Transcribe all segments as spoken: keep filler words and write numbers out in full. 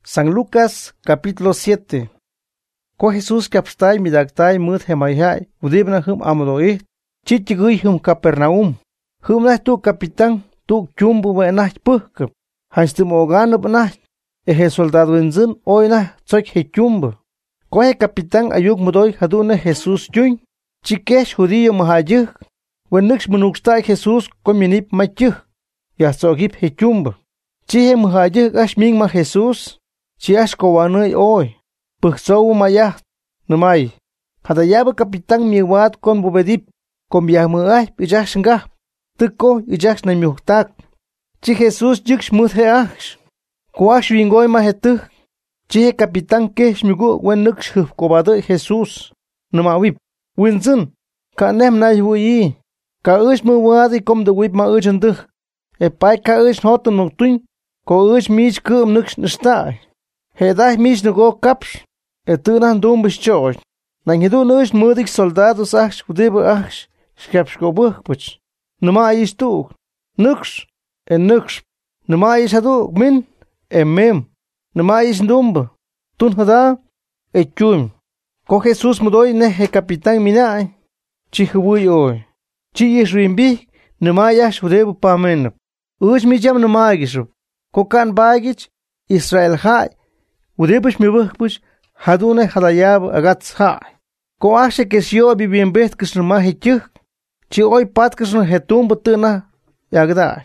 San Lucas, capítulo siete. Ko Jesús kapstay midagtay mut hemayhay, udibna hum amodoi, chichigui hum Capernaum. Hum nah tu capitán, tu chumbu wenach puhke. Hanstum ogano benach, ehe soldado enzun, oina, tsoik he chumbu. Ko he capitán ayuk mudoi hadune Jesús juin, chikesh judío mahayuk. Wenux munukstay Jesús kominip machuk, yasogip he chumbu. Chihe mahayuk ash mingma Jesús. Si ash kowanui oi, puxou maya, numai. Hadayaba capitán miwat kon bubedip, kon biahmuay, ijaxngah, tuko ijax na miuhtak. Chi Jesús yux muthe ax. Koash wingoy mahetuk. Chihe capitán kesh migu wen nux hufkobado Jesús. Numawip, winzun, ka nem na yuyi, ka ush muwadi kom de wip ma uchenduk. E pai ka ush hoton noctuin, ko ush mich kum nux nstay. Heday mis nugo kaps, etunan dumbis choy. Nangidu nush mudik soldados ach, udibu ach, skapskobuch. Numa is tu, nux, en nux. Numa is hadu, min, en mem. Numa is dumba. Tun hada, e chum. Ko Jesus mudoi ne he capitán minai. Chihubui oi. Chi is rimbi, numa yash udibu pamen. Ush mi jam numa gisub. Ko kan bagich, Israel hai. Udebush mi bush, hadune hadayab agats hai. Ko ashe kesio bi bien bet kisn mahich, chi oi pat kisn hetum butuna yagdai.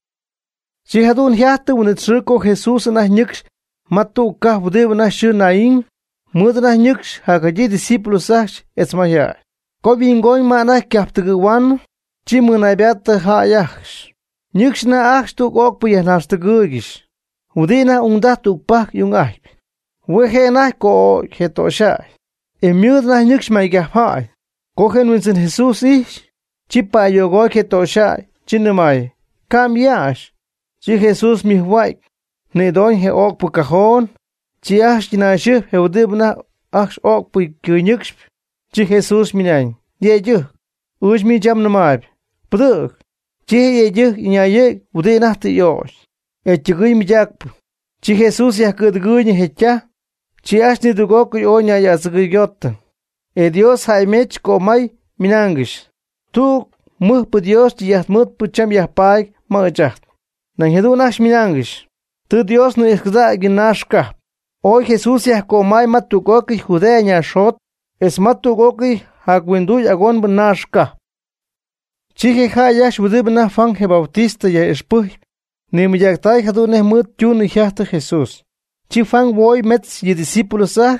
Si hadun hiate unitsuko Jesus na nyx, matu ka udebu na shunain, mudna nyx hagaji discípulos ach esmaya. Ko bingoy mana kaptiguan, chi munabiat hayach. Nyx na ach tu ok puyanastigugish. Udina undatu pak yung ay. Wehe na ko hetosha. Emiud na nyux maigahai. Kohen winsin Jesus ish. Chipa yogo hetosha. Chinemai. Kam yash. Chi Jesus mihwaik. Nedon he ok pu cajon. Chi ash jinaship he udibna ash ok pu kyunyux. Chi Jesus minain. Ye yu. Uj mi jam namab. Puduk. Chi ye yu inyaye udina ti yosh. E chigui mi jakp. Chi Jesus ya kudguny hecha. Chi ashni dugok oña yasguyot. E Dios haimech komay minangish. Tu muh pu Dios yahmut pu cham yahpay majacht. Nangedu nash minangish. Tu Dios no esgda ginashka. Hoy Jesus yah komay matugoki judea nyashot. Es matugoki hagwinduy agon benashka. Chihe hayash budibna fange bautista ya espuy. Nimyaktay hadune mut chun yahta Jesus. Chi fang boy mets y discípulos ach.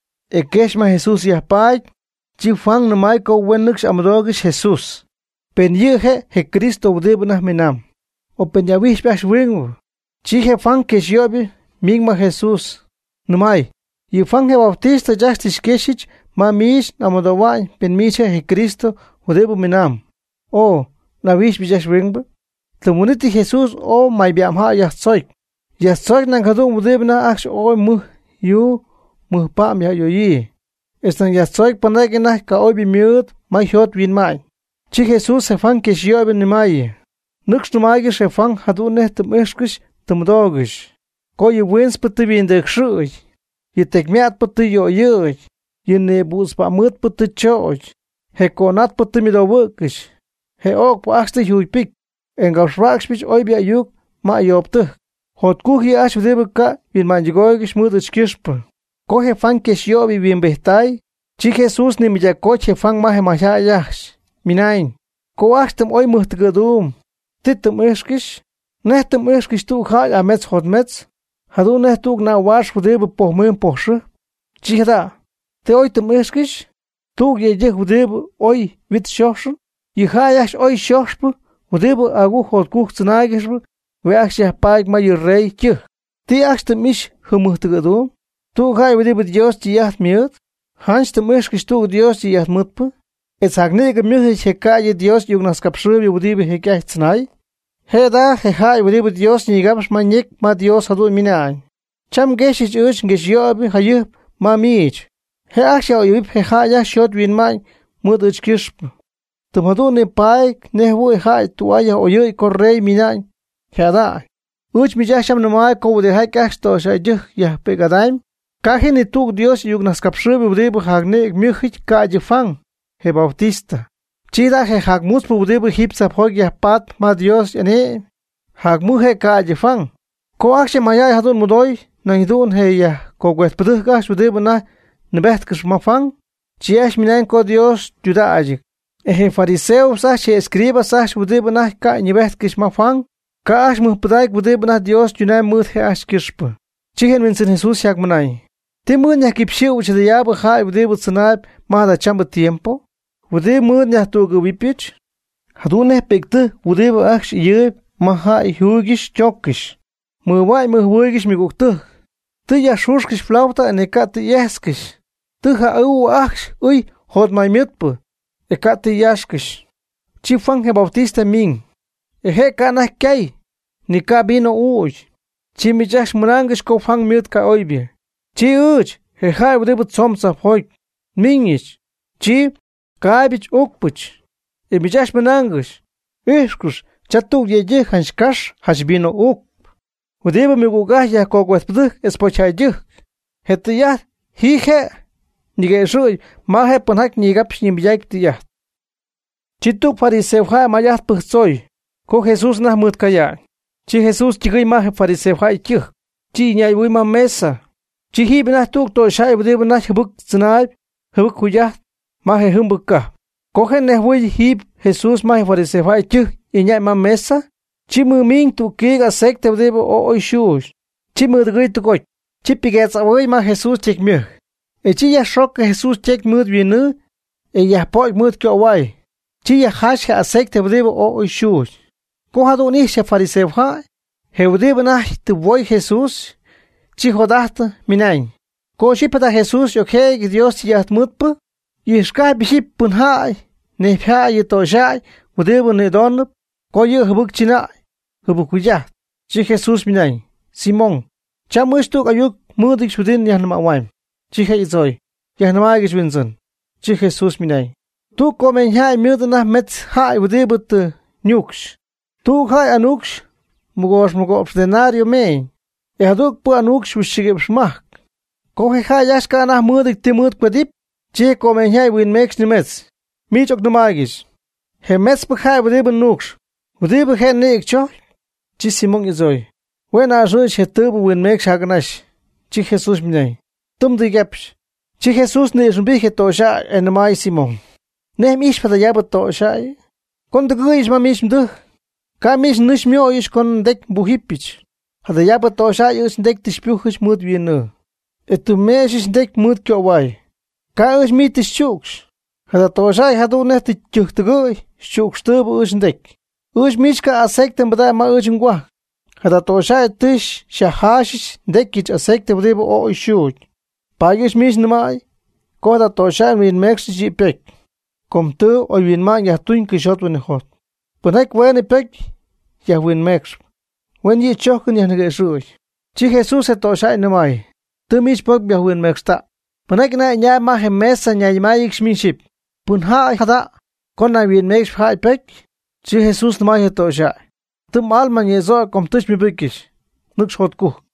E keshma Jesus yahpay. Chi fang namay ko wenux amdogish Jesus. Pen yehe he Cristo udibna menam. O pen yawish bash wingu. Chi he fang keshiobi migma Jesus. Namay. Y fang he bautista justice keshich ma mish amodaway pen miche he Cristo udibu menam. O na wish bijash wingu. Tumuniti Jesus o may biamha yahsoik. Yahsoik nang hadung udibna aksh o muh yu muh pam ya yoyi. Estan yahsoik panagina ka obi miut may hiot win may. Chi Jesus se fan keshiobi ni may. Nux numagi se fan hadune tum eshkish tum dogish. Ko yi wins puti bindek shuy. Yi tekmiat puti yo yoy. Yi nebus pa mut puti choy. He konat puti midobukish. He ok pa akste huypik. En gaushrakspich oibi ayuk ma yoptuh. Hot kuhi ash udibuka bin manjigogish mudich kishpa. Kohe fan keshiobi bin behtay. Chi Jesus ni miyakoche fan mahe mahayash. Minain. Ko ashtem oi muhtgadum. Titum ishkish. Nehtum ishkish tu hay amets hot mets. Hadu nehtuk na wash udibu pohmin pohshu. Chi hada. Te oi tum ishkish. Tug yejek udibu oi vit shoshun. Yihayash oi shoshpu. Udibu agu hot kuch tsunagishbu. We actually paig my rey kih. Ti achte mish humuhtgadu. Tu gai udibu Dios ti yaht miut. Hans te mishkish tu Dios ti yaht mutpu. It's hagnege mihi hekaye Dios yugnas kapshubi udibu hekah tsunai. Heda hehai udibu Dios nigabsh ma nik ma Dios hadu minain. Cham geshish uch geshiobi hayub ma mich. He actually uyib hehaya shot win mai mut uch kishpu. Tumadu ne paik nehu hai tuaya oyoy korrey minain. Hada. Uch mi jasham namai ko de hai kash to sha juh ya pegadaim. Kahi ni tuk Dios yug nas kapshrubi udibu hagne miuchit ka jifang. He Bautista. Chida he hagmus pu udibu hipsa hog ya pat ma Dios ene. Hagmu he ka jifang. Ko akshe mayai hadun mudoy na hidun he ya ko gwet pduh gash udibu na nebet kish mafang. Chiash minain ko Dios juda ajik. Ehe fariseu sa che escriba sa udibu na ka nebet kish mafang. Ka ash muh pdaik udibu na Dios junai mut he ash kishpa. Chihen minsin Jesus yak manai. Timun ya kipshiu uchde ya bu khai udibu tsanab ma da chamba tiempo. Udibu mun ya tu gu wipich. Hadune pekte udibu aksh ye ma hai hugish chokish. Mu wai mu hugish mi gukte. Tu ya shushkish flauta en ekat yeskish. Tu ha u aksh ui hod mai mitpu. Ekat yashkish. Chifang he Bautista min. Ehe kana kai. Ni ka bino uj. Chi mi jash murangish ko fang mit ka oibie. Chi uj, he hai udibu tsomsa hoik. Mingish. Chi, kaibich ukpuch. E mi jash murangish. Ishkush, chatuk ye ye hanshkash hashbino uk. Udibu mi gugah ya kogwetpduh espochay juh. Het ya, hi he. Nige shuy, ma he panhak nigapsh nimbiyak tiyah. Chituk fariseu hai mayat puhsoy. Ko Jesus nah mut kaya. Chi Jesus chigay ma he fariseu hai kih. Chi nyay ui ma mesa. Chi hi binah tuk to shay udibu nah hibuk tsanay. Hibuk kuyah. Ma he humbuk ka. Ko he neh ui hib Jesus ma he fariseu hai kih. Inyay ma mesa. Chi mu ming tu kiga sekte udibu o oi shush. Chi mu dgay tu koch. Chi pigets away ma Jesus chik myh. E chi ya shok Jesus chik mud winu. E ya poik mud kyo away. Chi ya hash ha sekte udibu o oi shush. Ko hadun ishe fariseu hai. He udibu nah tu voy Jesus. Chi hodahta minain. Ko shipata Jesus yokheg Dios yat mutpa. Yishkai biship punhai. Nefha yito shay. Udibu ne donup. Ko yu hubuk chinai. Hubuk uyat. Chi Jesus minain. Simon. Cha mushtuk ayuk mudik shudin yahnama waim. Chi he izoy. Yahnama gish winzon. Chi Jesus minain. Tu komen hai mudana met hai udibu te nyuksh. Tu hai anuksh. Mugos mugos denario mein. E haduk pu anuksh wishigib shmak. Ko he hai yashka nah mudik te mud kwadip. Chi komen hai win meks ni mets. Michok numagish. He mets pu hai udibu nuksh. Udibu he nek cho. Chi Simon izoy. When I rush he tubu win meks haganash. Chi Jesus minay. Tum di gapsh. Chi Jesus ne shumbi he tosha en mai Simon. Ne mish pada yabat tosha. Kon de guish ma mish mduh. Ka mish nish myo ish kon dek buhipich. Hada yabat tosha ish dek tishpuchish mud winu. Et tu mesh ish dek mud kyo wai. Ka ish mit ish chuksh. Hada tosha hadu nehti chuktugui. Chuksh tubu ish dek. Ish mish ka asekten bada ma ish ngwa. Hada tosha tish shahashish dekich asekte budibu o ishuj. Pagish mish namai. Ko hada tosha win meks jipek. Kom tu o win ma yahtuin kishot win hot. Punek wen ipek yah win meks. Wen yi chokun yah nige shuj. Chi Jesus et tosha namai. Tu mish pok yah win meks ta. Punek na nyay ma he mesa nyay ma yik shminship. Pun ha hada. Kon na win meks ha ipek. Chi Jesus namai he tosha. Tum alman yezo kom tush mi bikish. Nuk shot kuh.